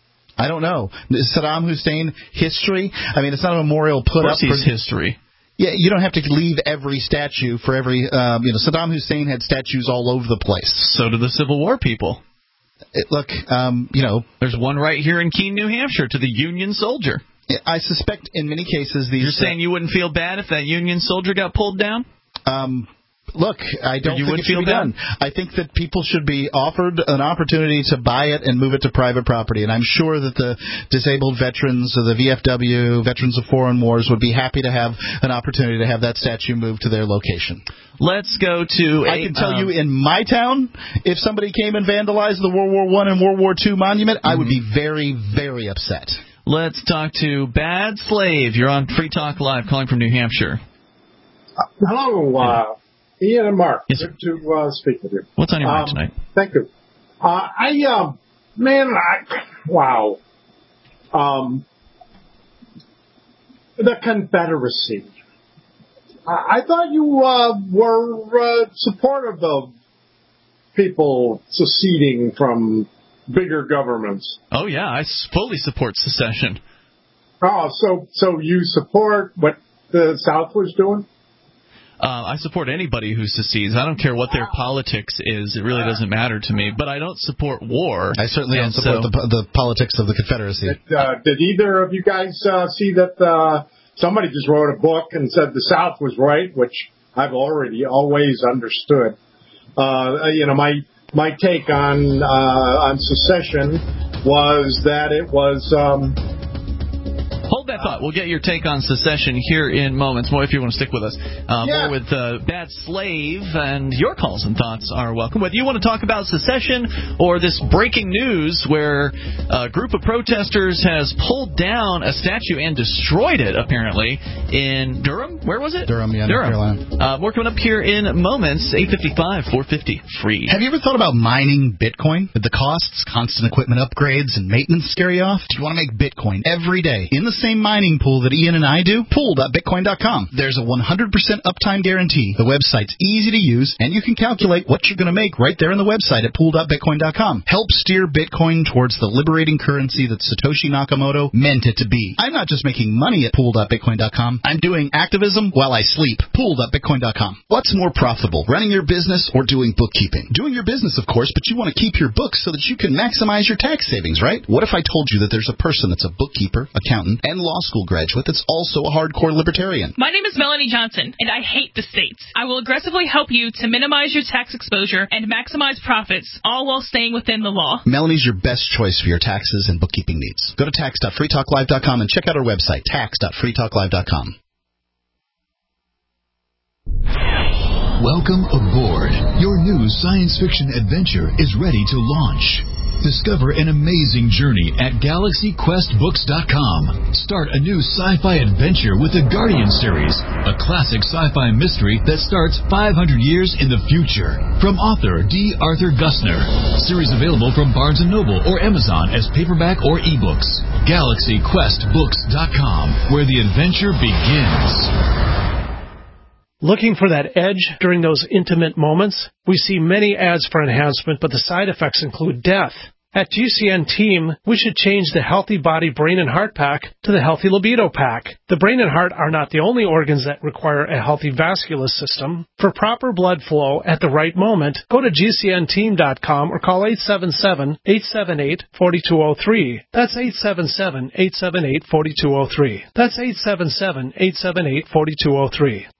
I don't know. Saddam Hussein history? I mean, it's not a memorial put up for history. Yeah, you don't have to leave every statue for every, um, you know, Saddam Hussein had statues all over the place. So did the Civil War people. It, look, um, you know. There's one right here in Keene, New Hampshire, to the Union soldier. I suspect in many cases these... You're saying you wouldn't feel bad if that Union soldier got pulled down? Um, look, I don't you think it should be done. I think that people should be offered an opportunity to buy it and move it to private property. And I'm sure that the disabled veterans of the V F W, Veterans of Foreign Wars, would be happy to have an opportunity to have that statue moved to their location. Let's go to... I a, can tell um, you in my town, if somebody came and vandalized the World War One and World War Two monument, mm-hmm. I would be very, very upset. Let's talk to Bad Slave. You're on Free Talk Live, calling from New Hampshire. Uh, hello, uh, Ian and Mark. Yes, Good to uh, speak with you. What's on your mind um, tonight? Thank you. Uh, I, uh, man, I, wow. Um, the Confederacy. I, I thought you uh, were uh, supportive of people seceding from bigger governments. Oh, yeah, I fully support secession. Oh, so so you support what the South was doing? Uh, I support anybody who secedes. I don't care what their politics is. It really doesn't matter to me. But I don't support war. I certainly don't support so, the, the politics of the Confederacy. Did, uh, did either of you guys uh, see that uh, somebody just wrote a book and said the South was right, which I've already always understood. Uh, you know, my... My take on uh, on secession was that it was... Um, Hold that thought. We'll get your take on secession here in moments. More if you want to stick with us. Uh, yeah. More with uh, Bad Slave, and your calls and thoughts are welcome. Whether you want to talk about secession or this breaking news where a group of protesters has pulled down a statue and destroyed it, apparently, in Durham. Where was it? Durham, yeah, Durham. North Carolina. Uh, more coming up here in moments. eight five five, four five zero, free. Have you ever thought about mining Bitcoin? Did the costs, constant equipment upgrades, and maintenance scare you off? Do you want to make Bitcoin every day in the same mining pool that Ian and I do? pool dot bitcoin dot com. There's a one hundred percent uptime guarantee. The website's easy to use, and you can calculate what you're going to make right there on the website at pool dot bitcoin dot com. Help steer Bitcoin towards the liberating currency that Satoshi Nakamoto meant it to be. I'm not just making money at pool dot bitcoin dot com. I'm doing activism while I sleep. pool dot bitcoin dot com. What's more profitable, running your business or doing bookkeeping? Doing your business, of course, but you want to keep your books so that you can maximize your tax savings, right? What if I told you that there's a person that's a bookkeeper, accountant, and law school graduate that's also a hardcore libertarian? My name is Melanie Johnson, and I hate the states. I will aggressively help you to minimize your tax exposure and maximize profits, all while staying within the law. Melanie's your best choice for your taxes and bookkeeping needs. Go to tax dot free talk live dot com and check out our website, tax dot free talk live dot com. Welcome aboard. Your new science fiction adventure is ready to launch. Discover an amazing journey at galaxy quest books dot com. Start a new sci-fi adventure with the Guardian series, a classic sci-fi mystery that starts five hundred years in the future. From author D. Arthur Gussner. Series available from Barnes and Noble or Amazon as paperback or ebooks. galaxy quest books dot com, where the adventure begins. Looking for that edge during those intimate moments? We see many ads for enhancement, but the side effects include death. At G C N Team, we should change the Healthy Body Brain and Heart Pack to the Healthy Libido Pack. The brain and heart are not the only organs that require a healthy vascular system. For proper blood flow at the right moment, go to G C N team dot com or call eight seven seven, eight seven eight, four two zero three. That's eight seven seven, eight seven eight, four two zero three. That's eight seven seven, eight seven eight, four two zero three.